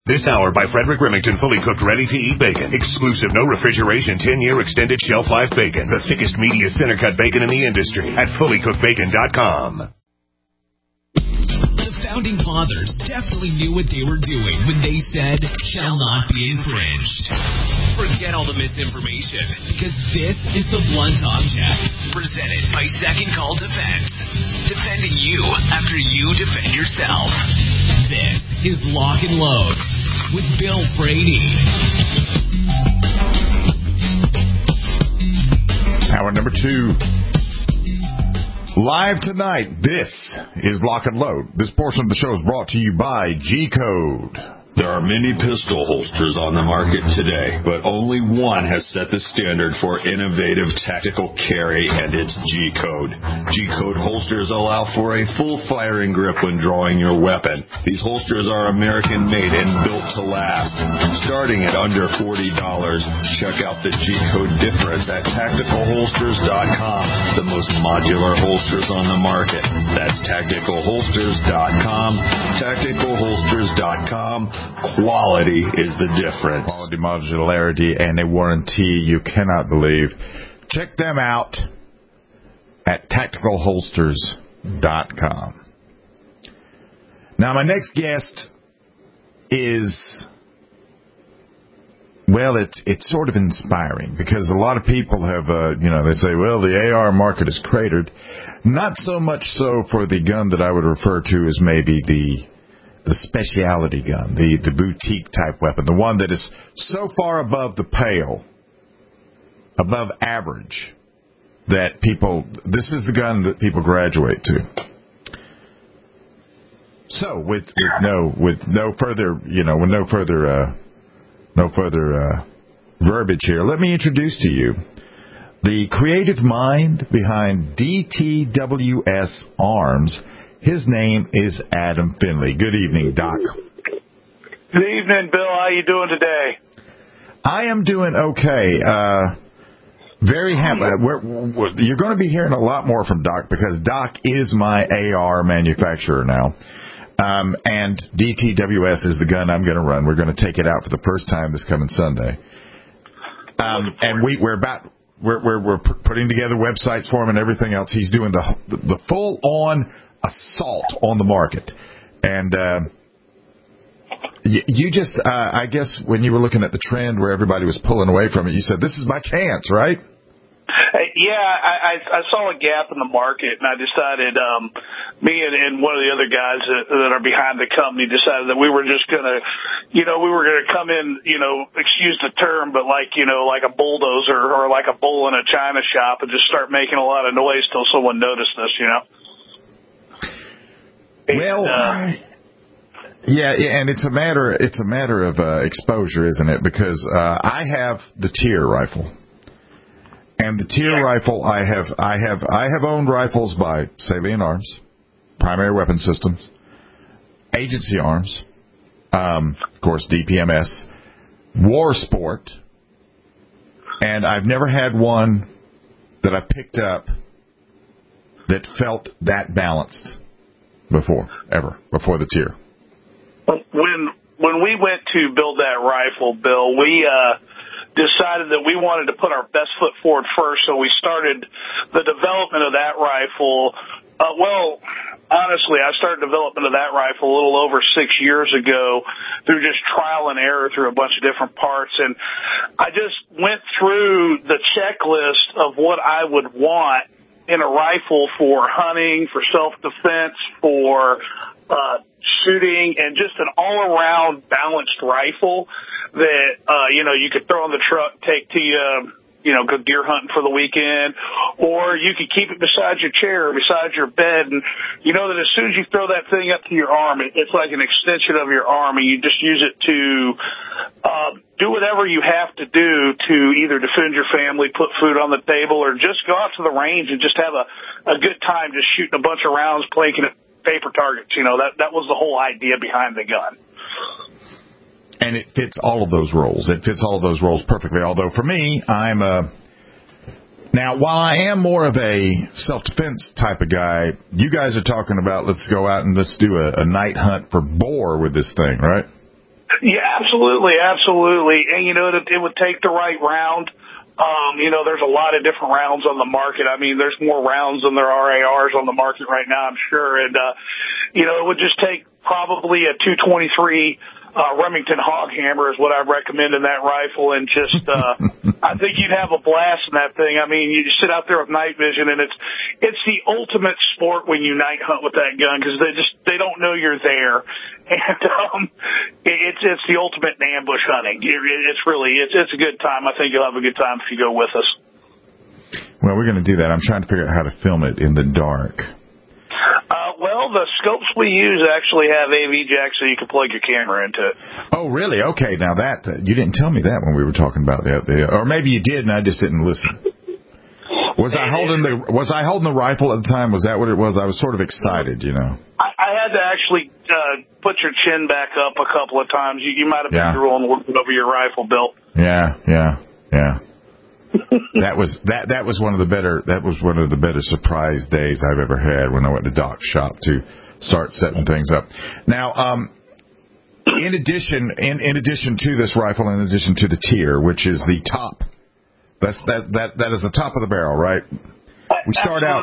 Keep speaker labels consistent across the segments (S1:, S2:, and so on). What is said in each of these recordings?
S1: This hour by Frederick Remington, fully cooked, ready-to-eat bacon. Exclusive, no refrigeration, 10-year extended shelf life bacon. The thickest, meatiest center-cut bacon in the industry at fullycookedbacon.com.
S2: The Founding Fathers definitely knew what they were doing when they said, shall not be infringed. Forget all the misinformation, because this is The Blunt Object, presented by Second Call Defense. Defending you after you defend yourself. This is Lock and Load with Bill Frady.
S3: Hour number 2. Live tonight, this is Lock and Load. This portion of the show is brought to you by G-Code.
S4: There are many pistol holsters on the market today, but only one has set the standard for innovative tactical carry, and it's G-Code. G-Code holsters allow for a full firing grip when drawing your weapon. These holsters are American-made and built to last. Starting at under $40, check out the G-Code difference at TacticalHolsters.com, the most modular holsters on the market. That's TacticalHolsters.com, TacticalHolsters.com. Quality is the difference.
S3: Quality, modularity, and a warranty you cannot believe. Check them out at TacticalHolsters.com. Now, my next guest is, well, it's sort of inspiring because a lot of people have, they say, well, the AR market is cratered. Not so much so for the gun that I would refer to as maybe the specialty gun, the boutique type weapon, the one that is so far above the pale, above average, that this is the gun that people graduate to. So with no further verbiage here, let me introduce to you the creative mind behind DTWS Arms. His name is Adam Finley. Good evening, Doc.
S5: Good evening, Bill. How you doing today?
S3: I am doing okay. Very happy. You're going to be hearing a lot more from Doc because Doc is my AR manufacturer now. And DTWS is the gun I'm going to run. We're going to take it out for the first time this coming Sunday. And we're putting together websites for him and everything else. He's doing the full-on assault on the market. And you just, I guess when you were looking at the trend where everybody was pulling away from it, you said, this is my chance, right?
S5: Yeah, I saw a gap in the market, and I decided, me and one of the other guys that are behind the company decided that we were just going to, we were going to come in, excuse the term, but like a bulldozer or like a bull in a china shop and just start making a lot of noise till someone noticed us,
S3: Well, yeah, and it's a matter of exposure, isn't it? Because I have the Tier rifle, and the Tier rifle I have owned rifles by Salient Arms, Primary Weapon Systems, Agency Arms, of course DPMS, War Sport, and I've never had one that I picked up that felt that balanced before the Tier.
S5: When we went to build that rifle, Bill, we decided that we wanted to put our best foot forward first, so we started the development of that rifle. Honestly, I started development of that rifle a little over 6 years ago through just trial and error through a bunch of different parts, and I just went through the checklist of what I would want in a rifle for hunting, for self-defense, for shooting, and just an all-around balanced rifle that, you could throw in the truck, take to you, go deer hunting for the weekend, or you could keep it beside your chair, beside your bed, and you know that as soon as you throw that thing up to your arm, it's like an extension of your arm, and you just use it to do whatever you have to do to either defend your family, put food on the table, or just go out to the range and just have a good time just shooting a bunch of rounds, planking at paper targets. That was the whole idea behind the gun.
S3: And it fits all of those roles. It fits all of those roles perfectly. Although for me, now, while I am more of a self-defense type of guy, you guys are talking about let's go out and let's do a night hunt for boar with this thing, right?
S5: Yeah, absolutely. And, it would take the right round. There's a lot of different rounds on the market. I mean, there's more rounds than there are ARs on the market right now, I'm sure. And, it would just take probably a 223 Remington hog hammer is what I recommend in that rifle. And just, I think you'd have a blast in that thing. I mean, you sit out there with night vision, and it's the ultimate sport when you night hunt with that gun, because they don't know you're there. And, it's the ultimate in ambush hunting. It's a good time. I think you'll have a good time if you go with us.
S3: Well, we're going to do that. I'm trying to figure out how to film it in the dark.
S5: Well, the scopes we use actually have AV jacks, so you can plug your camera into it.
S3: Oh, really? Okay. Now you didn't tell me that when we were talking about that, or maybe you did, and I just didn't listen. Was I holding the rifle at the time? Was that what it was? I was sort of excited,
S5: I had to actually put your chin back up a couple of times. You might have been drooling over your rifle, Bill.
S3: Yeah. That was one of the better surprise days I've ever had when I went to Doc's shop to start setting things up. Now, in addition to this rifle, in addition to the tier, which is the top, that is the top of the barrel, right? We start out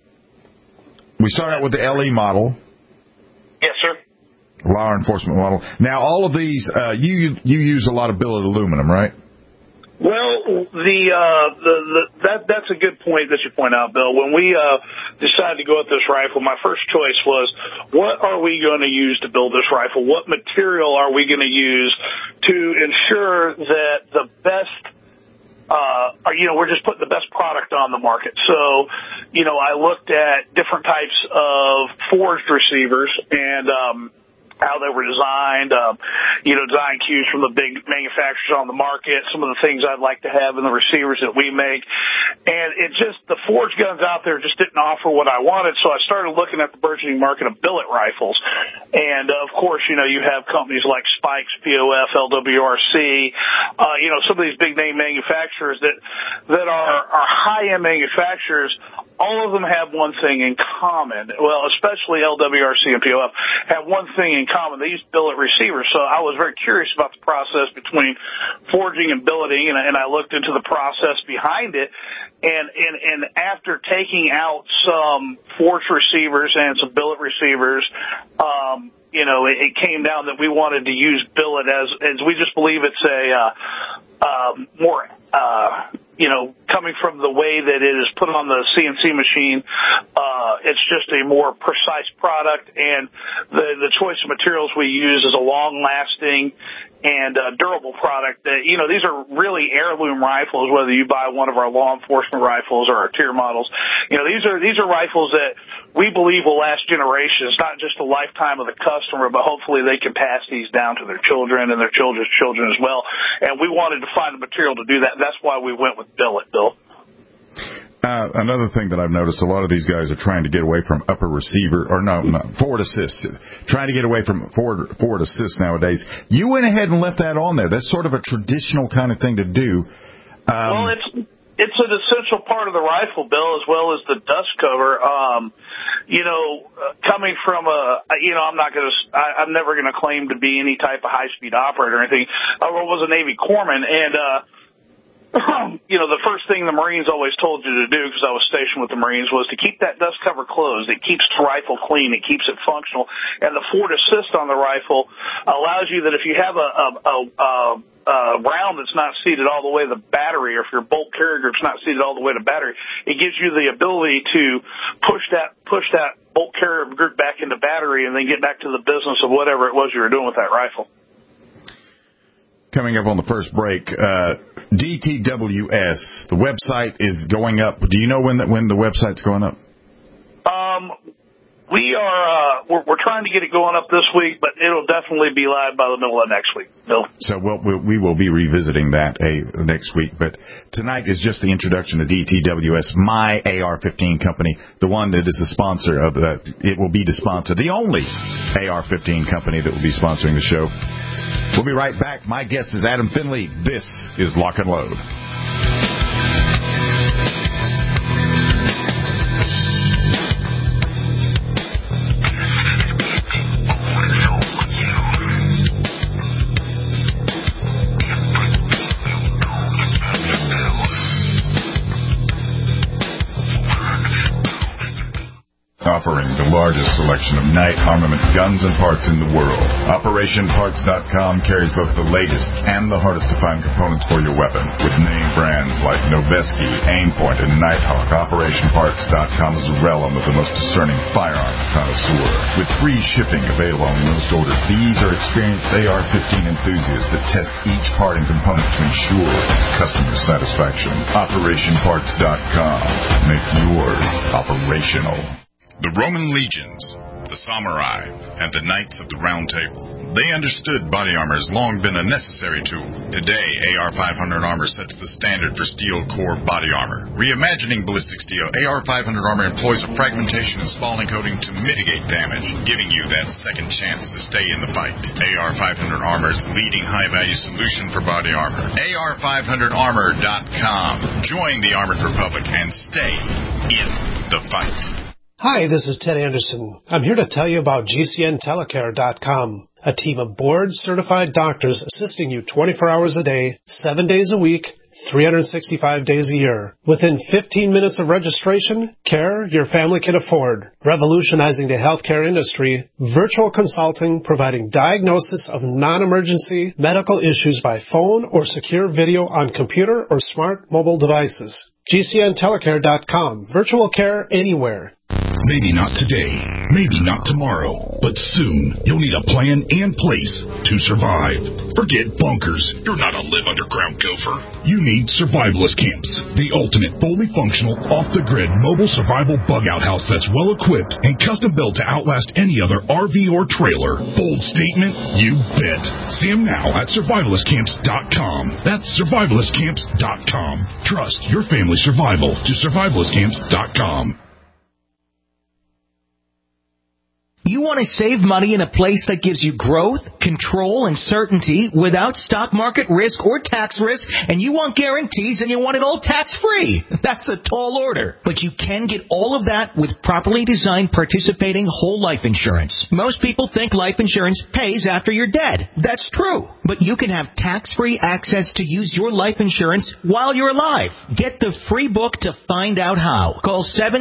S3: with the LE model.
S5: Yes, sir.
S3: Law enforcement model. Now, all of these, you use a lot of billet aluminum, right?
S5: Well, that's a good point that you point out, Bill. When we decided to go with this rifle, my first choice was, what are we going to use to build this rifle? What material are we going to use to ensure that the best, we're just putting the best product on the market. So, I looked at different types of forged receivers and how they were designed, design cues from the big manufacturers on the market, some of the things I'd like to have in the receivers that we make. And the forged guns out there just didn't offer what I wanted, so I started looking at the burgeoning market of billet rifles. And, of course, you have companies like Spikes, POF, LWRC, some of these big-name manufacturers that are high-end manufacturers. All of them have one thing in common. Well, especially LWRC and POF have one thing in common. They use billet receivers. So I was very curious about the process between forging and billeting, and I looked into the process behind it. And after taking out some forged receivers and some billet receivers, it came down that we wanted to use billet as we just believe it's more coming from the way that it is put on the CNC machine, it's just a more precise product, and the choice of materials we use is a long-lasting and durable product. These are really heirloom rifles, whether you buy one of our law enforcement rifles or our tier models. These are rifles that we believe will last generations, not just a lifetime of the customer, but hopefully they can pass these down to their children and their children's children as well. And we wanted to find a material to do that. That's why we went with billet, Bill.
S3: Another thing that I've noticed, a lot of these guys are trying to get away from upper receiver, or no, forward assist. Trying to get away from forward assist nowadays. You went ahead and left that on there. That's sort of a traditional kind of thing to do.
S5: Well, it's an essential part of the rifle, Bill, as well as the dust cover. Coming from I'm never going to claim to be any type of high-speed operator or anything. I was a Navy corpsman, and the first thing the Marines always told you to do, because I was stationed with the Marines, was to keep that dust cover closed. It keeps the rifle clean. It keeps it functional. And the forward assist on the rifle allows you that if you have a round that's not seated all the way to the battery, or if your bolt carrier group's not seated all the way to battery, it gives you the ability to push that bolt carrier group back into battery and then get back to the business of whatever it was you were doing with that rifle.
S3: Coming up on the first break, DTWS, the website is going up. Do you know when the website's going up?
S5: We're trying to get it going up this week, but it'll definitely be live by the middle of next week, Bill.
S3: So we will be revisiting that next week. But tonight is just the introduction to DTWS, my AR-15 company, the one that is the sponsor of it will be the sponsor, the only AR-15 company that will be sponsoring the show. We'll be right back. My guest is Adam Finley. This is Lock and Load. offering the largest selection of night armament guns and parts in the world. OperationParts.com carries both the latest and the hardest-to-find components for your weapon. With name brands like Noveske, Aimpoint, and Nighthawk, OperationParts.com is the realm of the most discerning firearms connoisseur. With free shipping available on most orders, these are experienced AR-15 enthusiasts that test each part and component to ensure customer satisfaction. OperationParts.com. Make yours operational.
S6: The Roman legions, the samurai, and the knights of the Round Table. They understood body armor has long been a necessary tool. Today, AR-500 armor sets the standard for steel core body armor. Reimagining ballistic steel, AR-500 armor employs a fragmentation and spalling coating to mitigate damage, giving you that second chance to stay in the fight. AR-500 armor is the leading high-value solution for body armor. AR500armor.com. Join the Armored Republic and stay in the fight.
S7: Hi, this is Ted Anderson. I'm here to tell you about GCNTelecare.com, a team of board-certified doctors assisting you 24 hours a day, 7 days a week, 365 days a year. Within 15 minutes of registration, care your family can afford. Revolutionizing the healthcare industry, virtual consulting providing diagnosis of non-emergency medical issues by phone or secure video on computer or smart mobile devices. GCNTelecare.com. Virtual care anywhere.
S8: Maybe not today, maybe not tomorrow, but soon you'll need a plan and place to survive. Forget bunkers. You're not a live underground gopher. You need Survivalist Camps, the ultimate fully functional, off-the-grid mobile survival bug-out house that's well-equipped and custom-built to outlast any other RV or trailer. Bold statement? You bet. See them now at survivalistcamps.com. That's survivalistcamps.com. Trust your family's survival to survivalistcamps.com.
S9: You want to save money in a place that gives you growth, control, and certainty without stock market risk or tax risk, and you want guarantees and you want it all tax-free. That's a tall order. But you can get all of that with properly designed participating whole life insurance. Most people think life insurance pays after you're dead. That's true. But you can have tax-free access to use your life insurance while you're alive. Get the free book to find out how. Call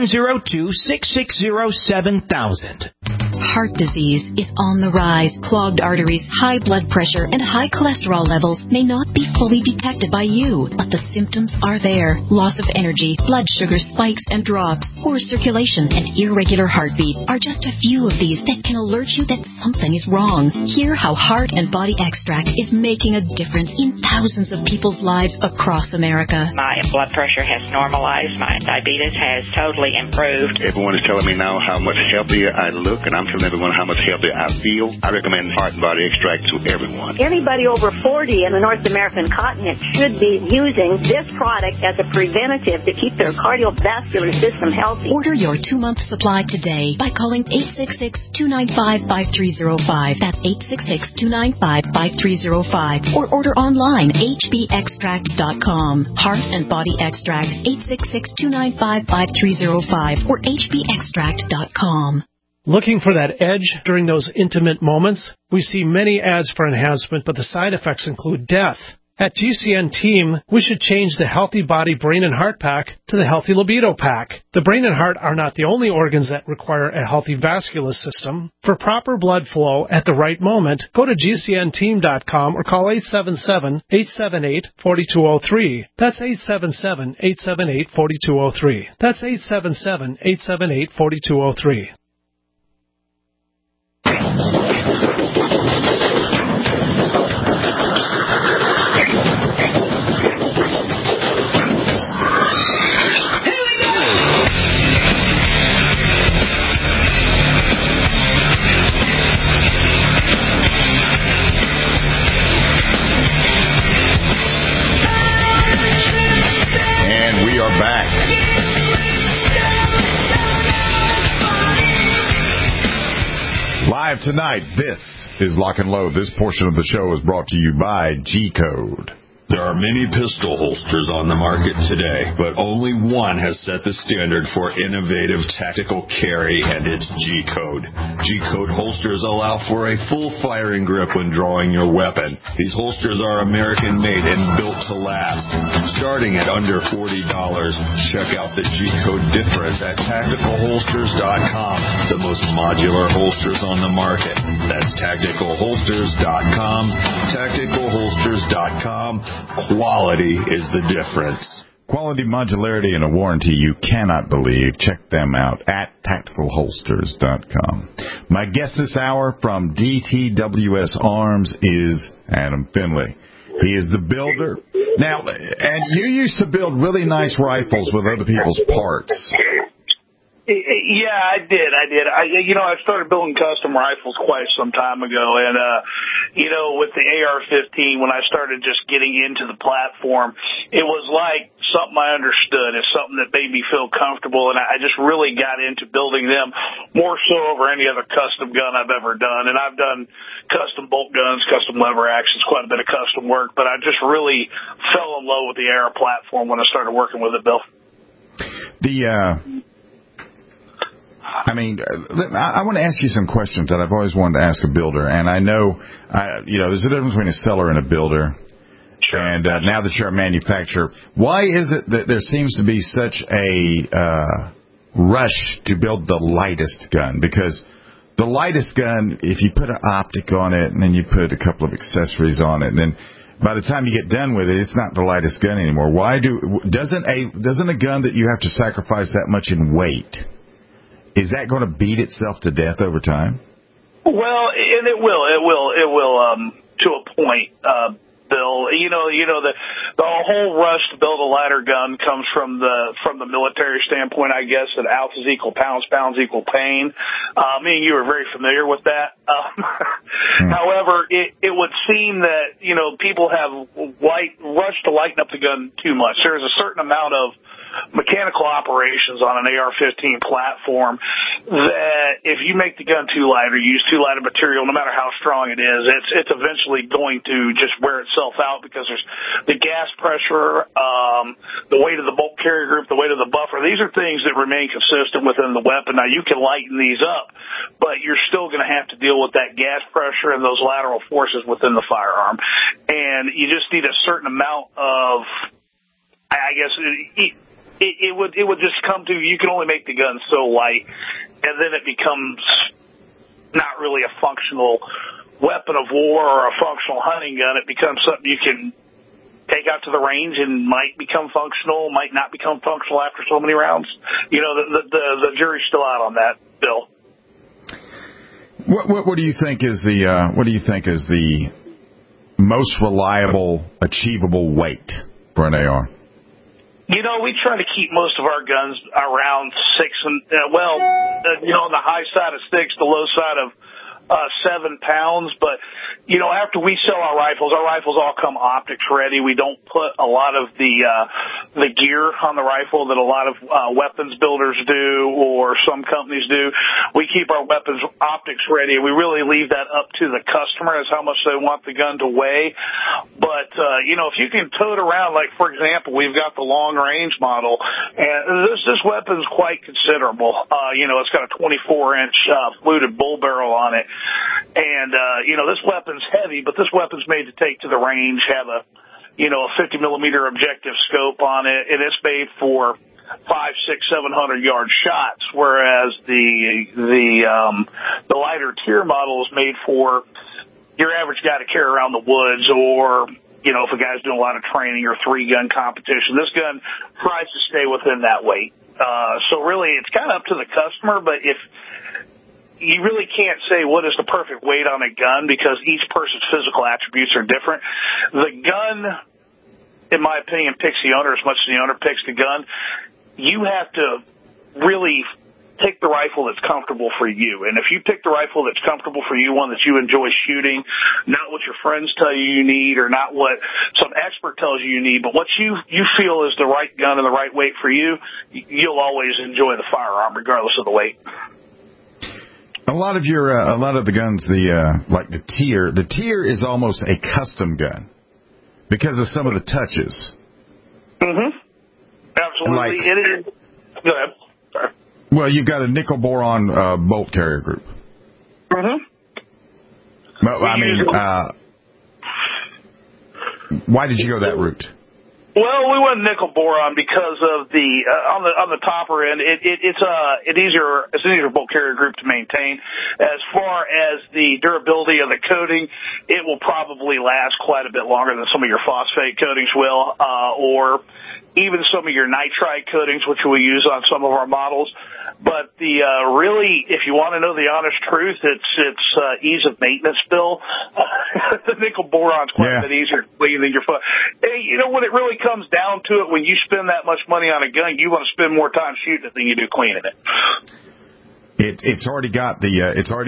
S9: 702-660-7000.
S10: Heart disease is on the rise. Clogged arteries, high blood pressure, and high cholesterol levels may not be fully detected by you, but the symptoms are there. Loss of energy, blood sugar spikes and drops, poor circulation, and irregular heartbeat are just a few of these that can alert you that something is wrong. Hear how Heart and Body Extract is making a difference in thousands of people's lives across America.
S11: My blood pressure has normalized. My diabetes has totally improved.
S12: Everyone is telling me now how much healthier I look, and I'm telling everyone how much healthier I feel. I recommend Heart and Body Extract to everyone.
S13: Anybody over 40 in the North American continent should be using this product as a preventative to keep their cardiovascular system healthy.
S10: Order your 2-month supply today by calling 866-295-5305. That's 866-295-5305. Or order online, hbextract.com. Heart and Body Extract, 866-295-5305 or hbextract.com.
S7: Looking for that edge during those intimate moments? We see many ads for enhancement, but the side effects include death. At GCN Team, we should change the Healthy Body Brain and Heart Pack to the Healthy Libido Pack. The brain and heart are not the only organs that require a healthy vascular system. For proper blood flow at the right moment, go to GCNteam.com or call 877-878-4203. That's 877-878-4203. That's 877-878-4203.
S3: Live tonight, this is Lock and Load. This portion of the show is brought to you by G-Code.
S4: There are many pistol holsters on the market today, but only one has set the standard for innovative tactical carry, and it's G-Code. G-Code holsters allow for a full firing grip when drawing your weapon. These holsters are American-made and built to last. Starting at under $40, check out the G-Code difference at TacticalHolsters.com, the most modular holsters on the market. That's TacticalHolsters.com, TacticalHolsters.com. Quality is the difference.
S3: Quality, modularity, and a warranty you cannot believe. Check them out at TacticalHolsters.com. My guest this hour from DTWS Arms is Adam Finley. He is the builder. Now, and you used to build really nice rifles with other people's parts.
S5: Yeah, I did. I started building custom rifles quite some time ago, and with the AR-15, when I started just getting into the platform, it was like something I understood. It's something that made me feel comfortable, and I just really got into building them more so over any other custom gun I've ever done. And I've done custom bolt guns, custom lever actions, quite a bit of custom work, but I just really fell in love with the AR platform when I started working with it, Bill.
S3: I want to ask you some questions that I've always wanted to ask a builder, and I know, there's a difference between a seller and a builder. Sure. And now that you're a manufacturer, why is it that there seems to be such a rush to build the lightest gun? Because the lightest gun, if you put an optic on it and then you put a couple of accessories on it, and then by the time you get done with it, it's not the lightest gun anymore. Doesn't a gun that you have to sacrifice that much in weight? Is that going to beat itself to death over time?
S5: Well, and it will to a point, Bill. The whole rush to build a lighter gun comes from the military standpoint, I guess, that ounces equal pounds, pounds equal pain. Me and you are very familiar with that. However, it would seem that, people have rushed to lighten up the gun too much. There's a certain amount of mechanical operations on an AR-15 platform that if you make the gun too light or use too light of material, no matter how strong it is, it's eventually going to just wear itself out because there's the gas pressure, the weight of the bolt carrier group, the weight of the buffer. These are things that remain consistent within the weapon. Now, you can lighten these up, but you're still going to have to deal with that gas pressure and those lateral forces within the firearm. And you just need a certain amount of, I guess, it would just come to, you can only make the gun so light, and then it becomes not really a functional weapon of war or a functional hunting gun. It becomes something you can take out to the range and might become functional, might not become functional after so many rounds. The jury's still out on that, Bill.
S3: What do you think is the most reliable, achievable weight for an AR?
S5: We try to keep most of our guns around 6 and, on the high side of 6, the low side of 7 pounds. But, after we sell our rifles all come optics ready. We don't put a lot of the gear on the rifle that a lot of weapons builders do or some companies do. We keep our weapons optics ready. We really leave that up to the customer as how much they want the gun to weigh. But, if you can tote around, like, for example, we've got the long range model, and this weapon's quite considerable. It's got a 24-inch fluted bull barrel on it. And, this weapon's heavy, but this weapon's made to take to the range, have a 50 millimeter objective scope on it, and it's made for 500, 600, 700 yard shots, whereas the lighter tier model is made for your average guy to carry around the woods, or if a guy's doing a lot of training or 3-gun competition. This gun tries to stay within that weight. So really, it's kind of up to the customer, but if you really can't say what is the perfect weight on a gun because each person's physical attributes are different. The gun, in my opinion, picks the owner as much as the owner picks the gun. You have to really pick the rifle that's comfortable for you. And if you pick the rifle that's comfortable for you, one that you enjoy shooting, not what your friends tell you need or not what some expert tells you need, but what you feel is the right gun and the right weight for you, you'll always enjoy the firearm regardless of the weight.
S3: A lot of the guns, the tier is almost a custom gun. because of some of the touches.
S5: Mm-hmm. Absolutely. It is. Go ahead. Sorry.
S3: Well, you've got a nickel boron bolt carrier group.
S5: Mm-hmm.
S3: Well, I mean, why did you go that route?
S5: Well, we went nickel boron because of the on the topper end. It's an easier bolt carrier group to maintain. As far as the durability of the coating, it will probably last quite a bit longer than some of your phosphate coatings will, or even some of your nitrite coatings, which we use on some of our models. But the really, if you want to know the honest truth, it's ease of maintenance, Bill. The nickel boron's quite a bit easier to clean than your foot. Hey, you know, when it really comes down to it, when you spend that much money on a gun, you want to spend more time shooting it than you do cleaning it.
S3: It's already got the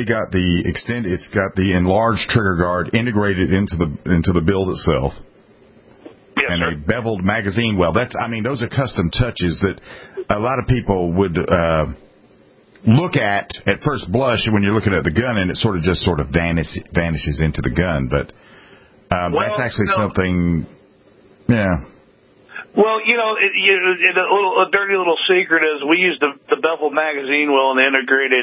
S3: enlarged trigger guard integrated into the build itself.
S5: Yes,
S3: and
S5: sir.
S3: a beveled magazine well. Those are custom touches that a lot of people would look at first blush when you're looking at the gun, and it sort of vanishes into the gun. But that's actually something, yeah.
S5: Well, you know, a dirty little secret is we use the beveled magazine well and the integrated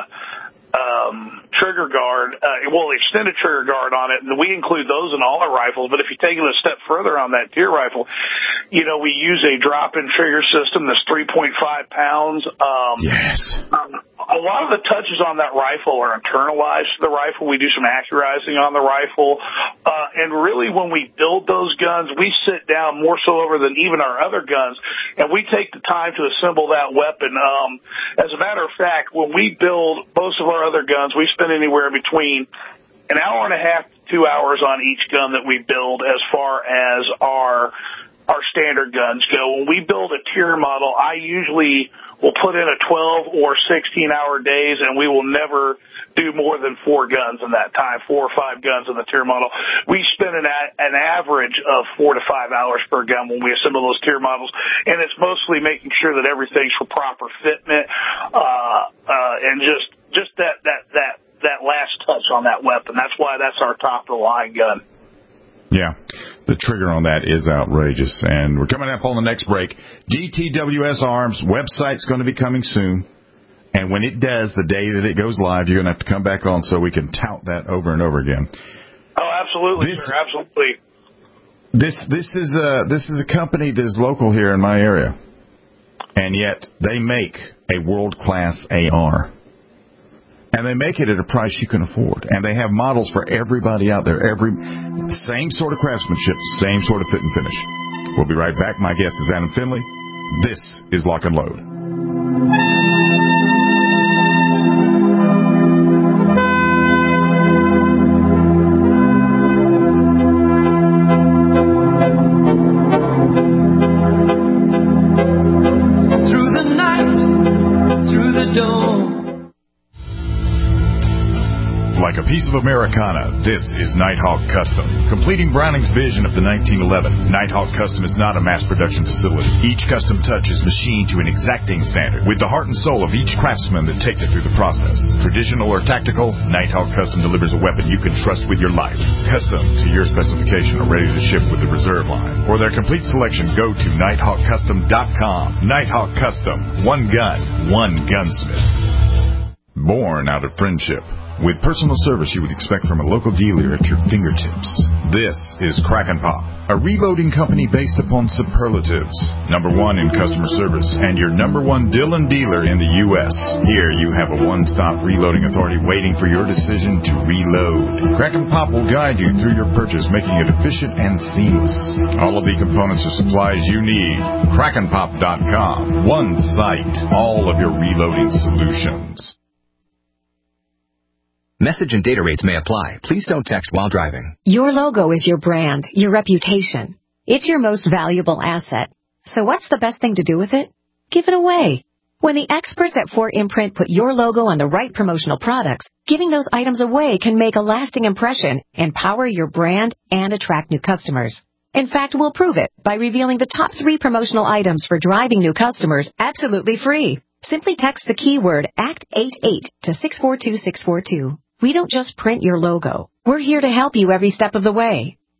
S5: trigger guard, extended trigger guard on it, and we include those in all our rifles. But if you take it a step further on that deer rifle, you know, we use a drop-in trigger system that's 3.5 pounds.
S3: Yes.
S5: A lot of the touches on that rifle are internalized to the rifle. We do some accurizing on the rifle. And really, when we build those guns, we sit down more so over than even our other guns, and we take the time to assemble that weapon. As a matter of fact, when we build most of our other guns, we spend anywhere between an hour and a half to 2 hours on each gun that we build as far as our standard guns go. When we build a tier model, I usually will put in a 12 or 16-hour days, and we will never do more than 4 guns in that time, 4 or 5 guns in the tier model. We spend an average of 4 to 5 hours per gun when we assemble those tier models, and it's mostly making sure that everything's for proper fitment, and just that last touch on that weapon. That's why that's our top-of-the-line gun.
S3: Yeah, the trigger on that is outrageous. And we're coming up on the next break. GTWS Arms website's going to be coming soon. And when it does, the day that it goes live, you're going to have to come back on so we can tout that over and over again.
S5: Oh, absolutely, sir. Absolutely.
S3: This is a company that is local here in my area. And yet they make a world-class AR. And they make it at a price you can afford. And they have models for everybody out there. Same sort of craftsmanship, same sort of fit and finish. We'll be right back. My guest is Adam Finley. This is Lock and Load. Like a piece of Americana, this is Nighthawk Custom. Completing Browning's vision of the 1911, Nighthawk Custom is not a mass production facility. Each custom touch is machined to an exacting standard, with the heart and soul of each craftsman that takes it through the process. Traditional or tactical, Nighthawk Custom delivers a weapon you can trust with your life. Custom to your specification or ready to ship with the reserve line. For their complete selection, go to NighthawkCustom.com. Nighthawk Custom. One gun, one gunsmith. Born out of friendship. With personal service you would expect from a local dealer at your fingertips. This is Kraken Pop, a reloading company based upon superlatives. #1 in customer service and your #1 Dillon dealer in the U.S. Here you have a one-stop reloading authority waiting for your decision to reload. Kraken Pop will guide you through your purchase, making it efficient and seamless. All of the components or supplies you need. KrakenPop.com. One site. All of your reloading solutions.
S14: Message and data rates may apply. Please don't text while driving.
S15: Your logo is your brand, your reputation. It's your most valuable asset. So what's the best thing to do with it? Give it away. When the experts at Fort Imprint put your logo on the right promotional products, giving those items away can make a lasting impression, empower your brand, and attract new customers. In fact, we'll prove it by revealing the top 3 promotional items for driving new customers absolutely free. Simply text the keyword ACT88 to 642642. We don't just print your logo. We're here to help you every step of the way.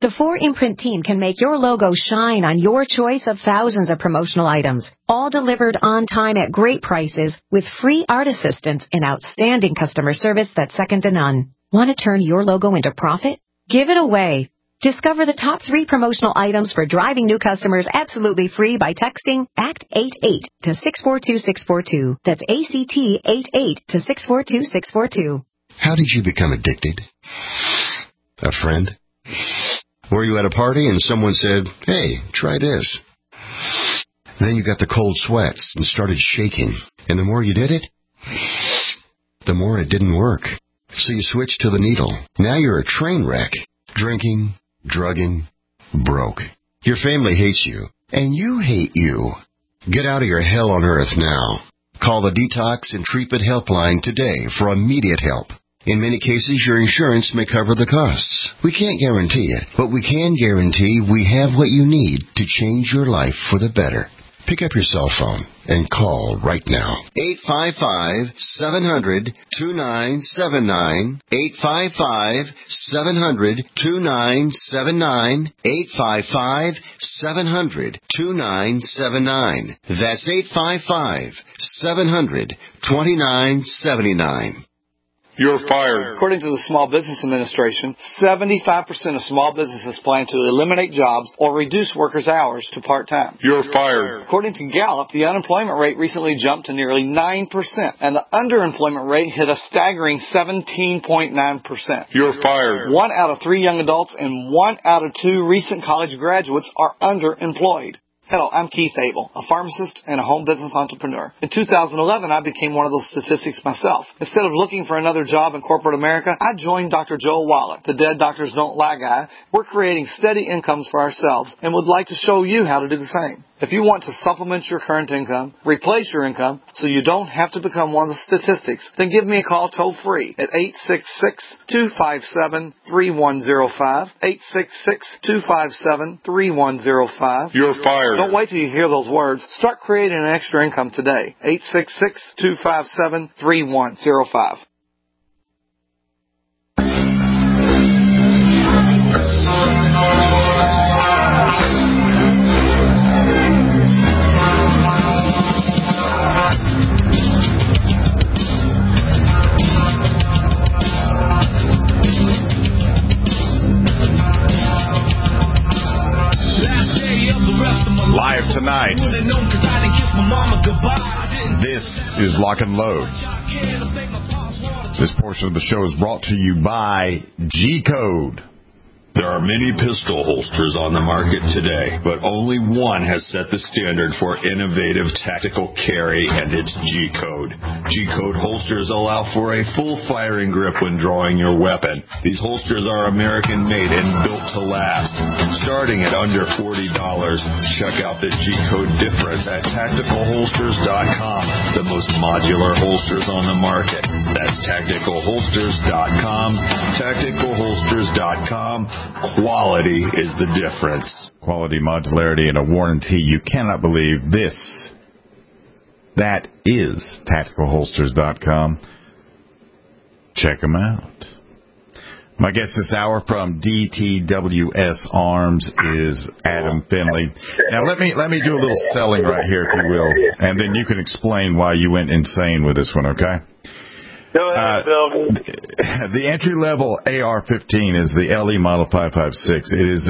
S15: The 4imprint team can make your logo shine on your choice of thousands of promotional items, all delivered on time at great prices with free art assistance and outstanding customer service that's second to none. Want to turn your logo into profit? Give it away. Discover the top 3 promotional items for driving new customers absolutely free by texting ACT88 to 642642. That's ACT88 to 642642.
S16: How did you become addicted? A friend? Were you at a party and someone said, "Hey, try this"? Then you got the cold sweats and started shaking. And the more you did it, the more it didn't work. So you switched to the needle. Now you're a train wreck. Drinking, drugging, broke. Your family hates you, and you hate you. Get out of your hell on earth now. Call the Detox and Treatment Helpline today for immediate help. In many cases, your insurance may cover the costs. We can't guarantee it, but we can guarantee we have what you need to change your life for the better. Pick up your cell phone and call right now. 855-700-2979. 855-700-2979. 855-700-2979. That's 855-700-2979.
S17: You're fired. According to the Small Business Administration, 75% of small businesses plan to eliminate jobs or reduce workers' hours to part-time. You're fired. According to Gallup, the unemployment rate recently jumped to nearly 9%, and the underemployment rate hit a staggering 17.9%. You're fired. 1 out of 3 young adults and 1 out of 2 recent college graduates are underemployed. Hello, I'm Keith Abel, a pharmacist and a home business entrepreneur. In 2011, I became one of those statistics myself. Instead of looking for another job in corporate America, I joined Dr. Joel Wallach, the Dead Doctors Don't Lie guy. We're creating steady incomes for ourselves and would like to show you how to do the same. If you want to supplement your current income, replace your income, so you don't have to become one of the statistics, then give me a call toll-free at 866-257-3105, 866-257-3105. You're fired. Don't wait till you hear those words. Start creating an extra income today. 866-257-3105.
S3: Live tonight. This is Lock and Load. This portion of the show is brought to you by G-Code.
S4: There are many pistol holsters on the market today, but only one has set the standard for innovative tactical carry, and it's G-Code. G-Code holsters allow for a full firing grip when drawing your weapon. These holsters are American-made and built to last. Starting at under $40, check out the G-Code difference at TacticalHolsters.com, the most modular holsters on the market. That's TacticalHolsters.com, TacticalHolsters.com. Quality is the difference.
S3: Quality, modularity, and a warranty you cannot believe. That is TacticalHolsters.com. Check them out. My guest this hour from DTWS Arms is Adam Finley. Now let me do a little selling right here, if you will, and then you can explain why you went insane with this one, okay?
S5: Go ahead, Bill.
S3: The entry-level AR-15 is the LE Model 556. It is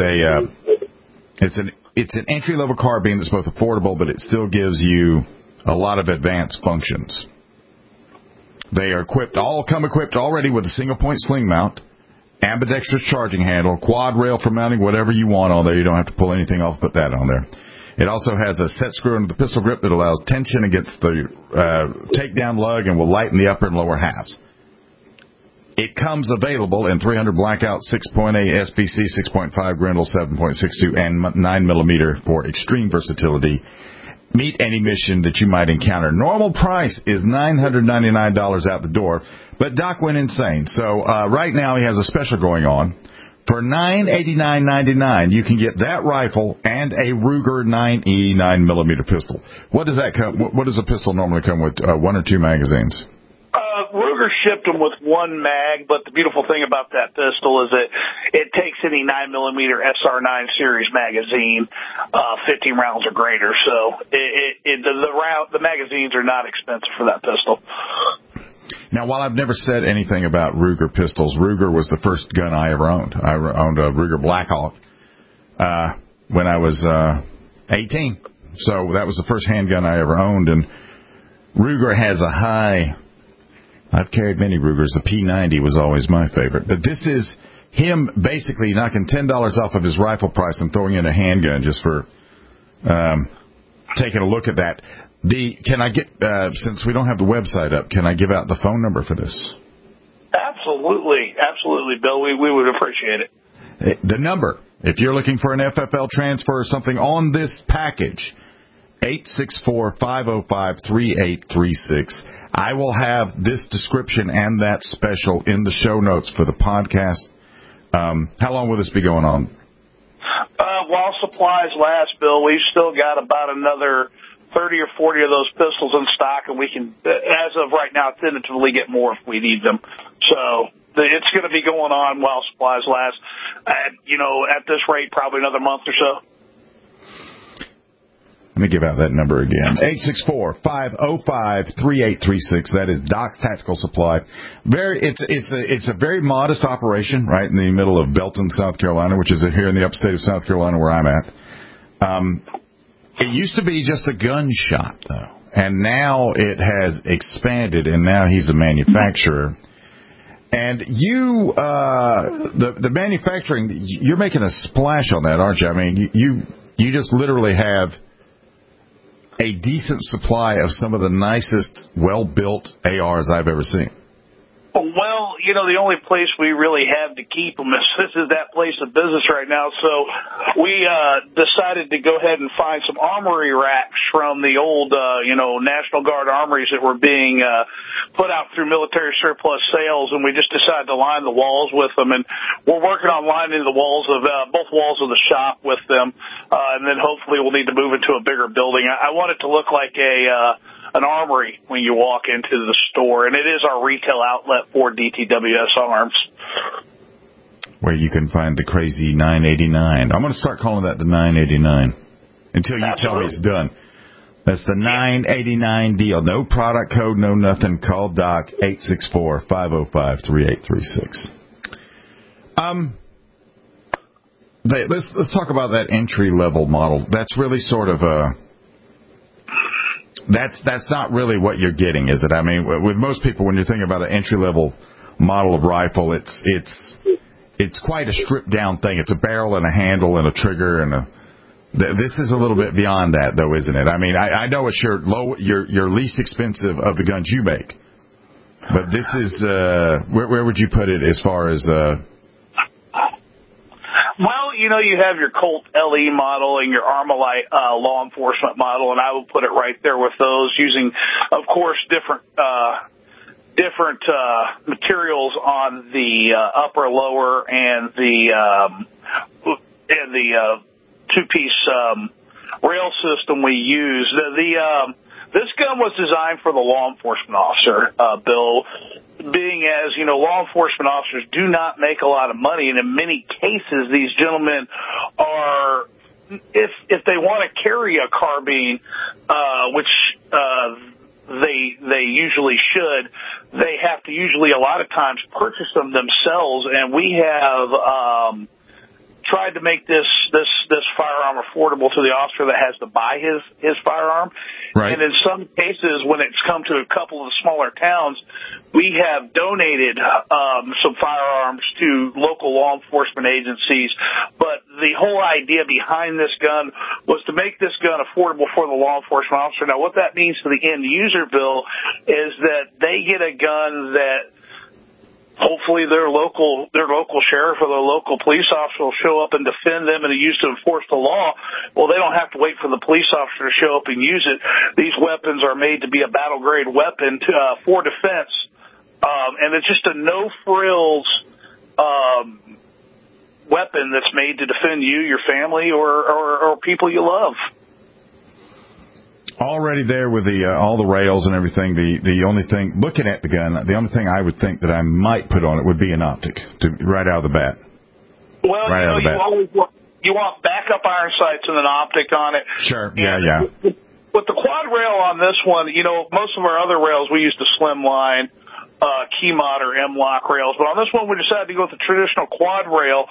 S3: it's an entry-level carbine that's both affordable, but it still gives you a lot of advanced functions. They are come equipped already with a single-point sling mount, ambidextrous charging handle, quad rail for mounting whatever you want on there. You don't have to pull anything off, put that on there. It also has a set screw under the pistol grip that allows tension against the takedown lug and will lighten the upper and lower halves. It comes available in 300 blackout, 6.8 SBC, 6.5 Grendel, 7.62, and 9mm for extreme versatility. Meet any mission that you might encounter. Normal price is $999 out the door, but Doc went insane. So right now he has a special going on. For $989.99, you can get that rifle and a Ruger 9E 9mm pistol. What does that come? What does a pistol normally come with? 1 or 2 magazines?
S5: Ruger Ruger shipped them with one mag, but the beautiful thing about that pistol is that it takes any 9mm SR9 series magazine, 15 rounds or greater. So the magazines are not expensive for that pistol.
S3: Now, while I've never said anything about Ruger pistols, Ruger was the first gun I ever owned. I owned a Ruger Blackhawk when I was 18. So that was the first handgun I ever owned. And Ruger has a high... I've carried many Rugers. The P90 was always my favorite. But this is him basically knocking $10 off of his rifle price and throwing in a handgun just for taking a look at that. Can I get, since we don't have the website up, can I give out the phone number for this?
S5: Absolutely. Absolutely, Bill. We would appreciate it.
S3: The number, if you're looking for an FFL transfer or something on this package, 864-505-3836. I will have this description and that special in the show notes for the podcast. How long will this be going on?
S5: While supplies last, Bill, we've still got about another 30 or 40 of those pistols in stock, and we can, as of right now, tentatively get more if we need them. So it's going to be going on while supplies last. At this rate, probably another month or so.
S3: Let me give out that number again. 864-505-3836. That is Doc's Tactical Supply. It's a very modest operation right in the middle of Belton, South Carolina, which is here in the upstate of South Carolina where I'm at. It used to be just a gun shop, though, and now it has expanded, and now he's a manufacturer. And the manufacturing, you're making a splash on that, aren't you? I mean, you just literally have a decent supply of some of the nicest, well-built ARs I've ever seen.
S5: Well, the only place we really have to keep them is that place of business right now. So we decided to go ahead and find some armory racks from the old, National Guard armories that were being put out through military surplus sales, and we just decided to line the walls with them. And we're working on lining the walls of both walls of the shop with them, and then hopefully we'll need to move into a bigger building. I want it to look like an armory when you walk into the store, and it is our retail outlet for DTWS Arms.
S3: Where you can find the crazy 989. I'm going to start calling that the 989 until you tell me it's done. That's the 989 deal. No product code, no nothing. Call Doc, 864-505-3836. Let's talk about that entry-level model. That's really sort of a... That's not really what you're getting, is it? I mean, with most people, when you're thinking about an entry-level model of rifle, it's quite a stripped-down thing. It's a barrel and a handle and a trigger and this is a little bit beyond that, though, isn't it? I mean, I know it's your least expensive of the guns you make, but this is where would you put it as far as?
S5: Well, you have your Colt LE model and your Armalite law enforcement model, and I will put it right there with those, using, of course, different materials on the upper, lower, and the two-piece rail system we use. This gun was designed for the law enforcement officer, Bill, being as, law enforcement officers do not make a lot of money, and in many cases these gentlemen are, if they want to carry a carbine, which they usually should, they have to usually a lot of times purchase them themselves, and we have tried to make this firearm affordable to the officer that has to buy his firearm. Right. And in some cases, when it's come to a couple of the smaller towns, we have donated some firearms to local law enforcement agencies. But the whole idea behind this gun was to make this gun affordable for the law enforcement officer. Now, what that means to the end user, Bill, is that they get a gun that hopefully their local sheriff or their local police officer will show up and defend them and use to enforce the law. Well, they don't have to wait for the police officer to show up and use it. These weapons are made to be a battle-grade weapon for defense. And it's just a no-frills weapon that's made to defend you, your family, or people you love.
S3: already there with the all the rails and everything. The only thing, looking at the gun, the only thing I would think that I might put on it would be an optic right out of the bat.
S5: Well, you want backup iron sights and an optic on it.
S3: Sure. Yeah.
S5: With the quad rail on this one, most of our other rails we used the Slimline, Keymod or M-Lock rails, but on this one we decided to go with the traditional quad rail.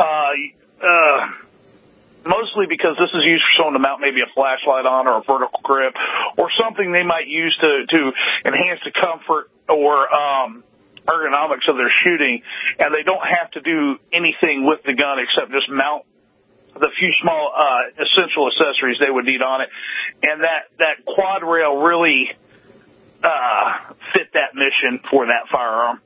S5: Mostly because this is used for someone to mount maybe a flashlight on or a vertical grip or something they might use to enhance the comfort or ergonomics of their shooting, and they don't have to do anything with the gun except just mount the few small essential accessories they would need on it. And that quad rail really fit that mission for that firearm.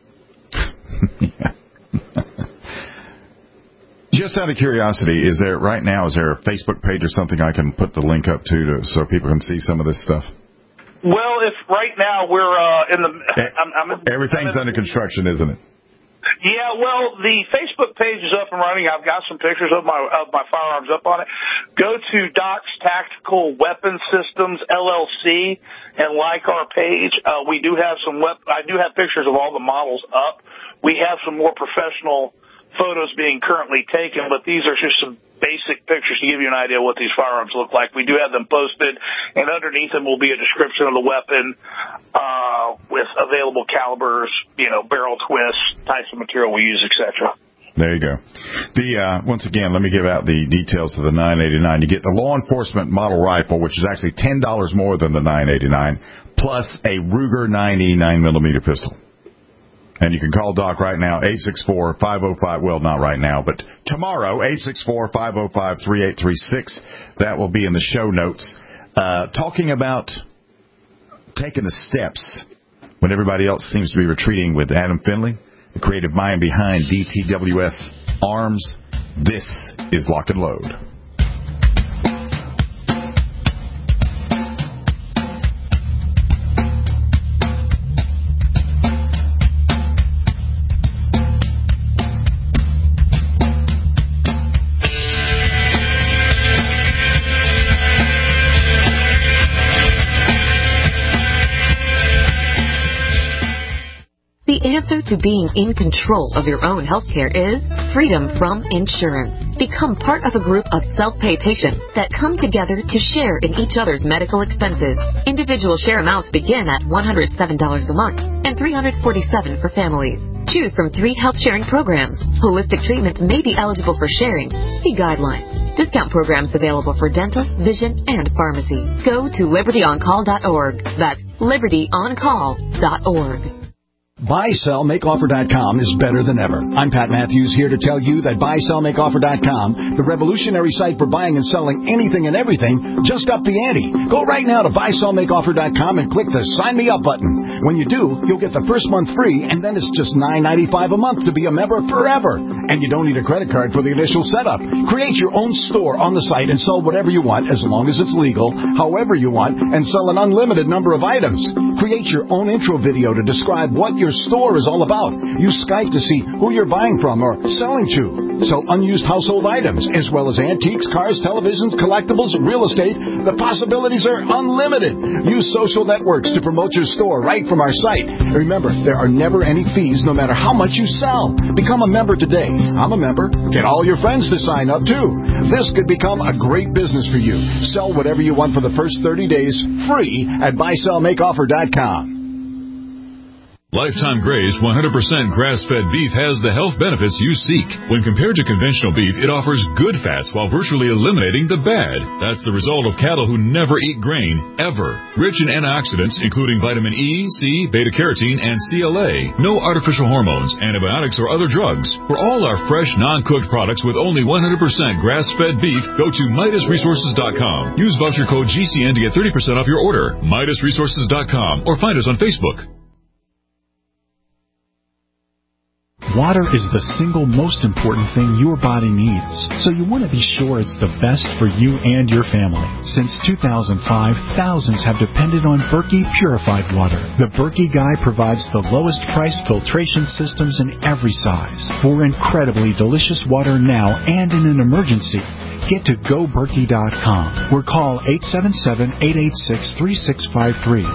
S3: Just out of curiosity, is there a Facebook page or something I can put the link up to so people can see some of this stuff?
S5: Well, if right now we're
S3: everything's under construction, isn't it?
S5: Yeah, well, the Facebook page is up and running. I've got some pictures of my firearms up on it. Go to Doc's Tactical Weapon Systems LLC and like our page. We do have I do have pictures of all the models up. We have some more professional photos being currently taken, but these are just some basic pictures to give you an idea of what these firearms look like. We do have them posted, and underneath them will be a description of the weapon with available calibers, barrel twists, types of material we use, etc.
S3: There you go. Once again, let me give out the details of the $989. You get the law enforcement model rifle, which is actually $10 more than the $989, plus a Ruger 90 9mm pistol. And you can call Doc right now, 864-505, well, not right now, but tomorrow, 864-505-3836. That will be in the show notes. Talking about taking the steps when everybody else seems to be retreating with Adam Finley, the creative mind behind DTWS Arms. This is Lock and Load.
S15: The answer to being in control of your own healthcare is freedom from insurance. Become part of a group of self-pay patients that come together to share in each other's medical expenses. Individual share amounts begin at $107 a month and $347 for families. Choose from 3 health sharing programs. Holistic treatments may be eligible for sharing. See guidelines. Discount programs available for dental, vision, and pharmacy. Go to libertyoncall.org. That's libertyoncall.org.
S18: BuySellMakeOffer.com is better than ever. I'm Pat Matthews here to tell you that BuySellMakeOffer.com, the revolutionary site for buying and selling anything and everything, just upped the ante. Go right now to BuySellMakeOffer.com and click the Sign Me Up button. When you do, you'll get the first month free, and then it's just $9.95 a month to be a member forever. And you don't need a credit card for the initial setup. Create your own store on the site and sell whatever you want, as long as it's legal, however you want, and sell an unlimited number of items. Create your own intro video to describe what your store is all about. Use Skype to see who you're buying from or selling to. Sell unused household items, as well as antiques, cars, televisions, collectibles, real estate. The possibilities are unlimited. Use social networks to promote your store right from our site. Remember, there are never any fees no matter how much you sell. Become a member today. I'm a member. Get all your friends to sign up, too. This could become a great business for you. Sell whatever you want for the first 30 days free at BuySellMakeOffer.com.
S19: Lifetime Graze 100% grass-fed beef has the health benefits you seek. When compared to conventional beef, it offers good fats while virtually eliminating the bad. That's the result of cattle who never eat grain, ever. Rich in antioxidants, including vitamin E, C, beta-carotene, and CLA. No artificial hormones, antibiotics, or other drugs. For all our fresh, non-cooked products with only 100% grass-fed beef, go to MidasResources.com. Use voucher code GCN to get 30% off your order. MidasResources.com, or find us on Facebook.
S20: Water is the single most important thing your body needs, so you want to be sure it's the best for you and your family. Since 2005, thousands have depended on Berkey purified water. The Berkey Guy provides the lowest priced filtration systems in every size for incredibly delicious water now and in an emergency. get to GoBerkey.com or call 877-886-3653.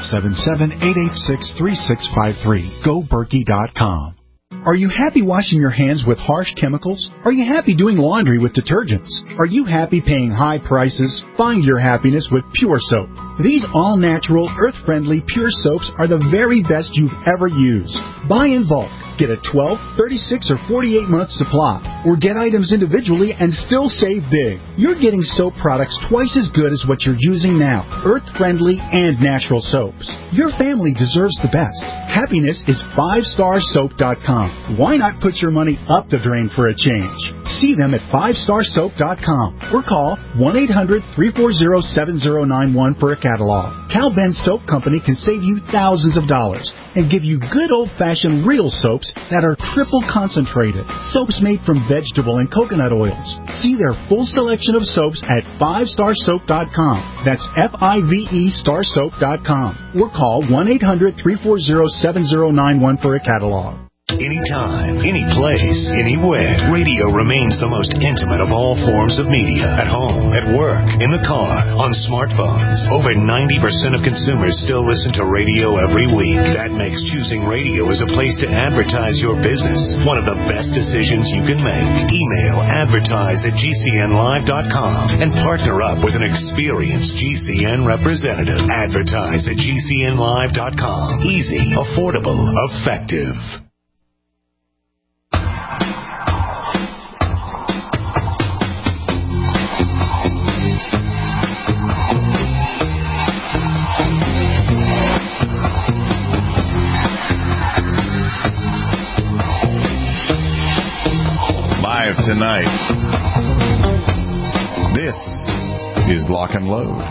S20: 877-886-3653. GoBerkey.com. Are you happy washing your hands with harsh chemicals? Are you happy doing laundry with detergents? Are you happy paying high prices? Find your happiness with Pure Soap. These all-natural, earth-friendly Pure Soaps are the very best you've ever used. Buy in bulk. Get a 12, 36, or 48-month supply. Or get items individually and still save big. You're getting soap products twice as good as what you're using now. Earth-friendly and natural soaps. Your family deserves the best. Happiness is 5starsoap.com. Why not put your money up the drain for a change? See them at 5starsoap.com or call 1-800-340-7091 for a catalog. Cal Ben Soap Company can save you thousands of dollars and give you good old-fashioned real soaps that are triple concentrated. Soaps made from vegetable and coconut oils. See their full selection of soaps at 5starsoap.com. That's F-I-V-E starsoap.com. Or call 1-800-340-7091 for a catalog.
S1: Anytime, any place, anywhere. Radio remains the most intimate of all forms of media. At home, at work, in the car, on smartphones. Over 90% of consumers still listen to radio every week. That makes choosing radio as a place to advertise your business one of the best decisions you can make. Email advertise@gcnlive.com and partner up with an experienced GCN representative. Advertise@gcnlive.com. Easy, affordable, effective.
S3: Tonight, this is Lock and Load.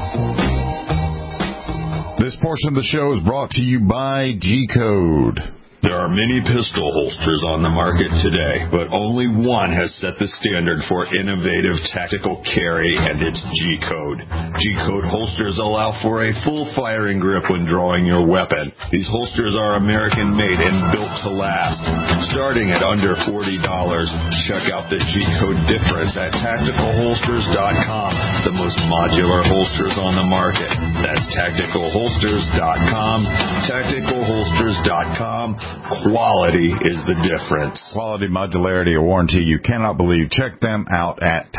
S3: This portion of the show is brought to you by G-Code.
S4: There are many pistol holsters on the market today, but only one has set the standard for innovative tactical carry, and it's G-Code. G-Code holsters allow for a full firing grip when drawing your weapon. These holsters are American-made and built to last. Starting at under $40, check out the G-Code difference at tacticalholsters.com, the most modular holsters on the market. That's tacticalholsters.com, tacticalholsters.com. Quality is the difference.
S3: Quality, modularity, or warranty you cannot believe. Check them out at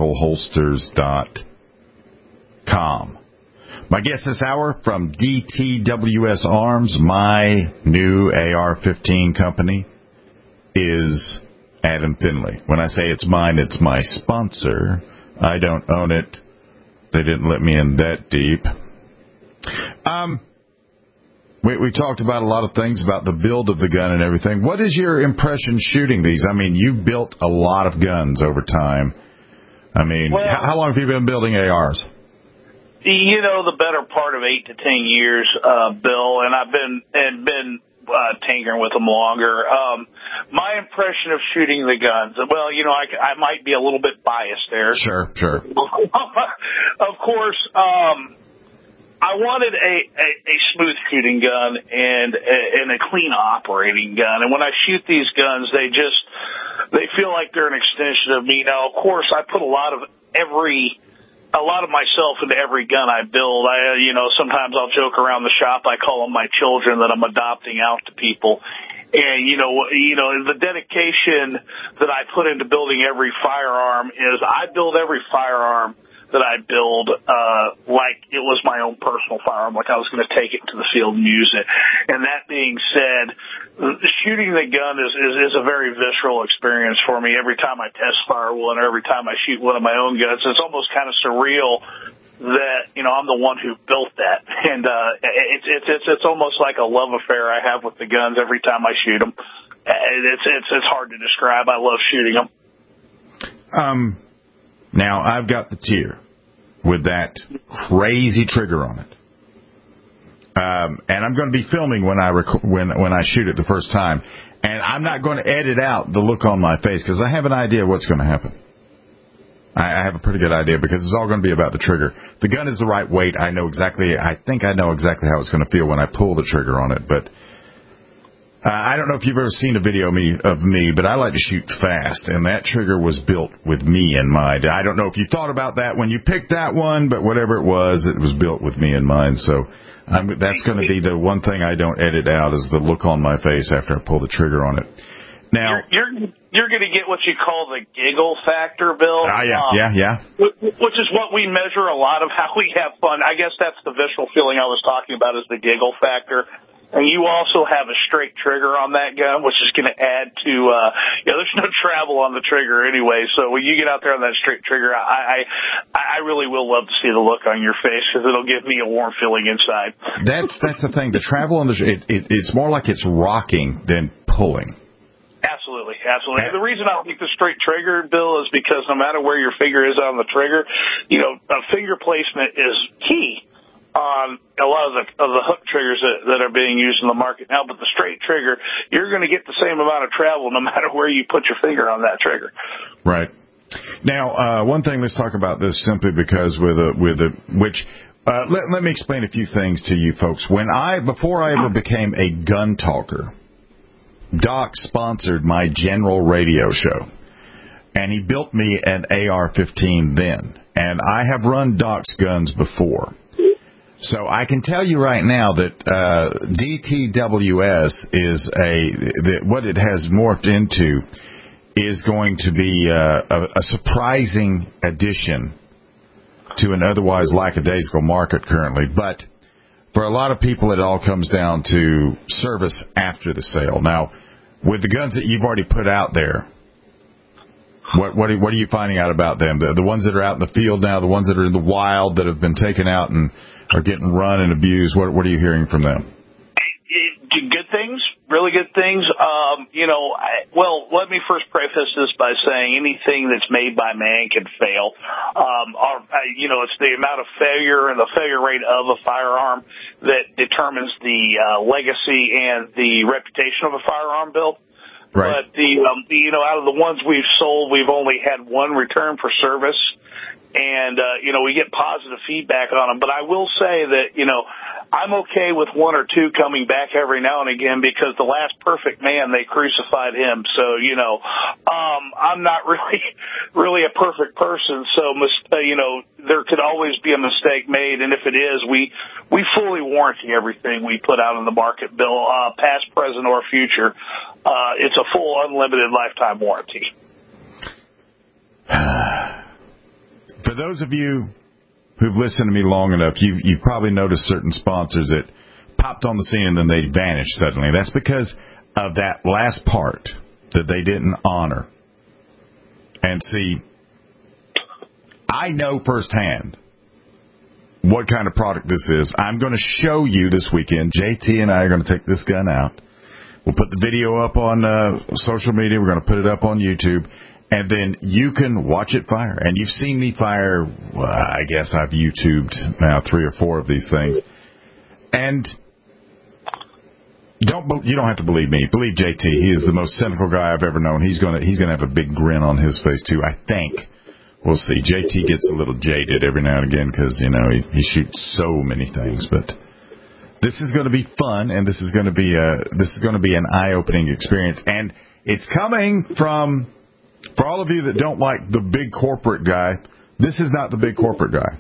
S3: tacticalholsters.com. My guest this hour from DTWS Arms, my new AR-15 company, is Adam Finley. When I say it's mine, it's my sponsor. I don't own it. They didn't let me in that deep. We talked about a lot of things about the build of the gun and everything. What is your impression shooting these? I mean, you've built a lot of guns over time. I mean, how long have you been building ARs?
S5: You know, the better part of 8 to 10 years, Bill, and I've been tinkering with them longer. My impression of shooting the guns, well, you know, I might be a little bit biased there.
S3: Sure.
S5: Of course, I wanted a smooth shooting gun and a clean operating gun. And when I shoot these guns, they feel like they're an extension of me. Now, of course, I put a lot of myself into every gun I build. Sometimes I'll joke around the shop. I call them my children that I'm adopting out to people. And, you know, the dedication that I put into building every firearm is I build every firearm that I build like it was my own personal firearm, like I was going to take it to the field and use it. And that being said, shooting the gun is a very visceral experience for me. Every time I test fire one or every time I shoot one of my own guns, it's almost kind of surreal that, you know, I'm the one who built that. And it's almost like a love affair I have with the guns every time I shoot them. It's hard to describe. I love shooting them.
S3: Now, I've got the Tier with that crazy trigger on it. And I'm going to be filming when I shoot it the first time. And I'm not going to edit out the look on my face because I have an idea what's going to happen. I have a pretty good idea because it's all going to be about the trigger. The gun is the right weight. I think I know exactly how it's going to feel when I pull the trigger on it. But I don't know if you've ever seen a video of me, but I like to shoot fast, and that trigger was built with me in mind. I don't know if you thought about that when you picked that one, but whatever it was built with me in mind. So that's going to be the one thing I don't edit out is the look on my face after I pull the trigger on it. Now
S5: you're going to get what you call the giggle factor, Bill.
S3: Yeah.
S5: Which is what we measure a lot of how we have fun. I guess that's the visceral feeling I was talking about is the giggle factor. And you also have a straight trigger on that gun, which is going to add to, there's no travel on the trigger anyway. So when you get out there on that straight trigger, I really will love to see the look on your face because it'll give me a warm feeling inside.
S3: That's the thing. The travel on it's more like it's rocking than pulling.
S5: Absolutely. And the reason I like the straight trigger, Bill, is because no matter where your finger is on the trigger, finger placement is key on a lot of the hook triggers that are being used in the market now. But the straight trigger, you're going to get the same amount of travel no matter where you put your finger on that trigger.
S3: Right. Now, one thing, let's talk about this simply because let me explain a few things to you folks. Before I ever became a gun talker, Doc sponsored my general radio show, and he built me an AR-15 then. And I have run Doc's guns before. So I can tell you right now that DTWS is what it has morphed into is going to be a surprising addition to an otherwise lackadaisical market currently. But for a lot of people, it all comes down to service after the sale. Now, with the guns that you've already put out there, what are you finding out about them? The ones that are out in the field now, the ones that are in the wild that have been taken out and are getting run and abused, what are you hearing from them?
S5: Good things, really good things. Let me first preface this by saying anything that's made by man can fail. It's the amount of failure and the failure rate of a firearm that determines the legacy and the reputation of a firearm, Bill.
S3: Right.
S5: But out of the ones we've sold, we've only had one return for service. And, we get positive feedback on them. But I will say that, I'm okay with one or two coming back every now and again because the last perfect man, they crucified him. So, I'm not really a perfect person. So, there could always be a mistake made. And if it is, we fully warranty everything we put out in the market, Bill, past, present, or future. It's a full unlimited lifetime warranty.
S3: For those of you who've listened to me long enough, you've probably noticed certain sponsors that popped on the scene and then they vanished suddenly. That's because of that last part that they didn't honor. And see, I know firsthand what kind of product this is. I'm going to show you this weekend. JT and I are going to take this gun out. We'll put the video up on social media. We're going to put it up on YouTube. And then you can watch it fire. And you've seen me fire, I guess I've YouTubed now 3 or 4 of these things. And you don't have to believe me. Believe JT. He is the most cynical guy I've ever known. He's gonna have a big grin on his face too, I think. We'll see. JT gets a little jaded every now and again because, he shoots so many things. But this is going to be fun, and this is going to be an eye-opening experience. And it's coming from... For all of you that don't like the big corporate guy, this is not the big corporate guy.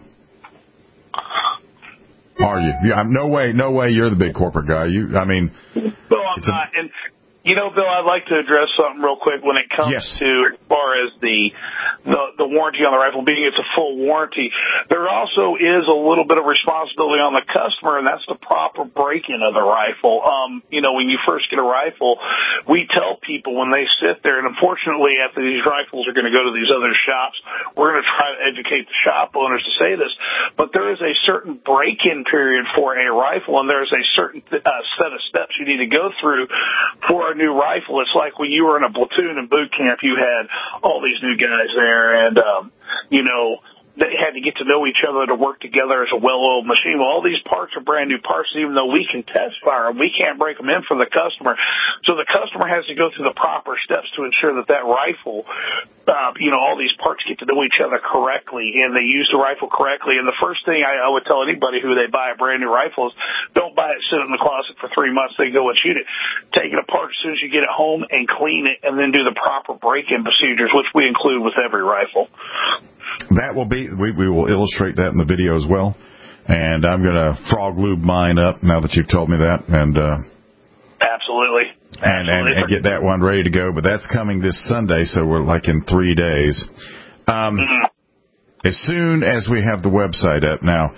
S3: Are you? No way you're the big corporate guy.
S5: Well, I'm not. And, Bill, I'd like to address something real quick when it comes to as far as the warranty on the rifle, being it's a full warranty. There also is a little bit of responsibility on the customer, and that's the proper break-in of the rifle. When you first get a rifle, we tell people when they sit there, and unfortunately after these rifles are going to go to these other shops, we're going to try to educate the shop owners to say this, but there is a certain break-in period for a rifle, and there's a certain set of steps you need to go through for a new rifle. It's like when you were in a platoon in boot camp, you had all these new guys there, and they had to get to know each other to work together as a well-oiled machine. Well, all these parts are brand new parts, even though we can test fire them. We can't break them in for the customer. So the customer has to go through the proper steps to ensure that rifle, all these parts get to know each other correctly, and they use the rifle correctly. And the first thing I would tell anybody who they buy a brand new rifle is, don't buy it, sit it in the closet for 3 months, then go and shoot it. Take it apart as soon as you get it home and clean it, and then do the proper break-in procedures, which we include with every rifle.
S3: That will be, we will illustrate that in the video as well. And I'm going to frog lube mine up now that you've told me that. And
S5: Absolutely.
S3: And get that one ready to go. But that's coming this Sunday, so we're like in 3 days. As soon as we have the website up now,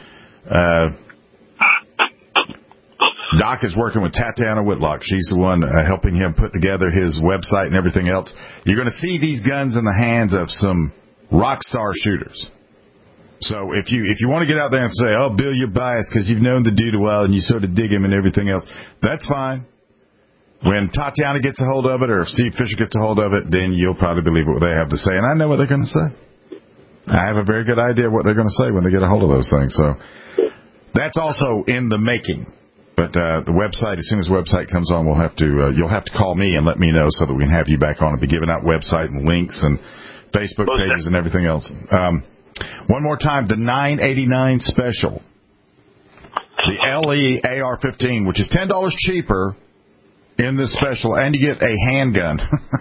S3: Doc is working with Tatiana Whitlock. She's the one helping him put together his website and everything else. You're going to see these guns in the hands of some rock star shooters. So if you want to get out there and say, oh, Bill, you're biased because you've known the dude a while and you sort of dig him and everything else, that's fine. When Tatiana gets a hold of it or if Steve Fisher gets a hold of it, then you'll probably believe what they have to say. And I know what they're going to say. I have a very good idea what they're going to say when they get a hold of those things. So that's also in the making. But the website, as soon as the website comes on, we'll have to you'll have to call me and let me know so that we can have you back on and be giving out website and links and Facebook pages and everything else. One more time, the $9.89 special, the LE AR-15, which is $10 cheaper in this special, and you get a handgun.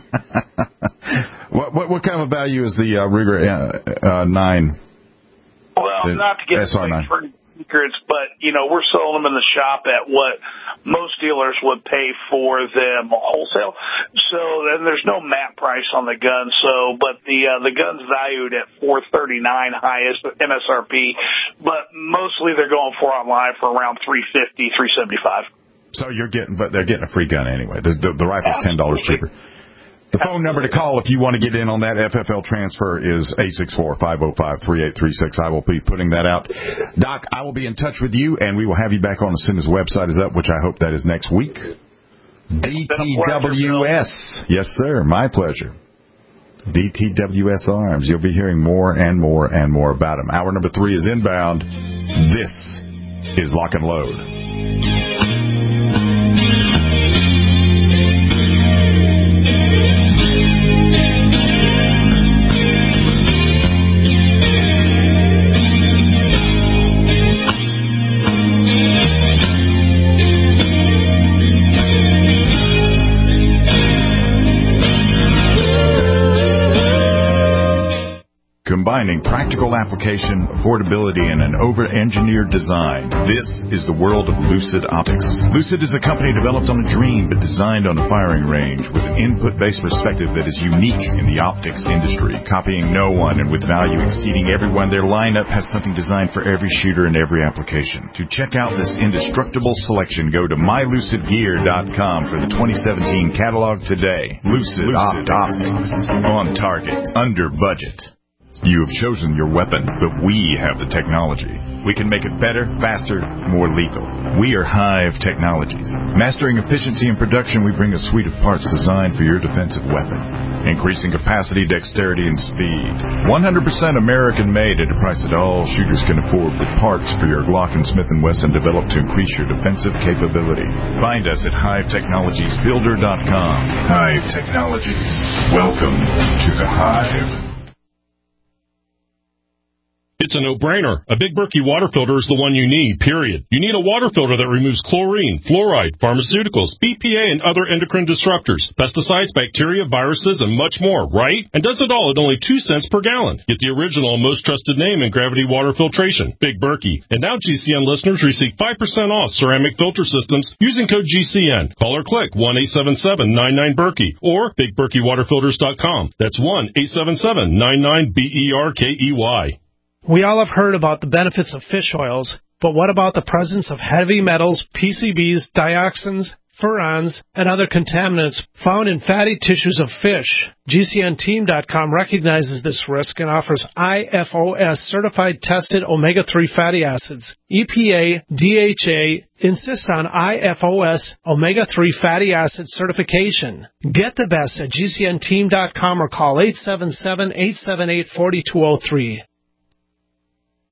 S3: What kind of value is the Ruger 9?
S5: Well, not to get
S3: SR9.
S5: Secrets, but we're selling them in the shop at what most dealers would pay for them wholesale. So then there's no MAP price on the gun. So, but the gun's valued at $439 highest MSRP, but mostly they're going for online for around $350, $375.
S3: So they're getting a free gun anyway. The rifle's $10 cheaper. The phone number to call if you want to get in on that FFL transfer is 864-505-3836. I will be putting that out. Doc, I will be in touch with you, and we will have you back on as soon as the website is up, which I hope that is next week. DTWS. Yes, sir. My pleasure. DTWS Arms. You'll be hearing more and more and more about them. Hour number 3 is inbound. This is Lock and Load. Combining practical application, affordability, and an over-engineered design. This is the world of Lucid Optics. Lucid is a company developed on a dream but designed on a firing range with an input-based perspective that is unique in the optics industry, copying no one and with value exceeding everyone. Their lineup has something designed for every shooter and every application. To check out this indestructible selection, go to mylucidgear.com for the 2017 catalog today. Lucid Optics. On target. Under budget. You have chosen your weapon, but we have the technology. We can make it better, faster, more lethal. We are Hive Technologies. Mastering efficiency and production, we bring a suite of parts designed for your defensive weapon. Increasing capacity, dexterity, and speed. 100% American-made at a price that all shooters can afford, with parts for your Glock and Smith & Wesson developed to increase your defensive capability. Find us at HiveTechnologiesBuilder.com. Hive Technologies. Welcome to the Hive.
S21: It's a no-brainer. A Big Berkey water filter is the one you need, period. You need a water filter that removes chlorine, fluoride, pharmaceuticals, BPA, and other endocrine disruptors, pesticides, bacteria, viruses, and much more, right? And does it all at only 2 cents per gallon. Get the original and most trusted name in gravity water filtration, Big Berkey. And now GCN listeners receive 5% off ceramic filter systems using code GCN. Call or click 1-877-99-BERKEY or BigBerkeyWaterFilters.com. That's 1-877-99-BERKEY.
S7: We all have heard about the benefits of fish oils, but what about the presence of heavy metals, PCBs, dioxins, furans, and other contaminants found in fatty tissues of fish? GCNteam.com recognizes this risk and offers IFOS certified tested omega-3 fatty acids. EPA, DHA insist on IFOS omega-3 fatty acid certification. Get the best at GCNteam.com or call 877-878-4203.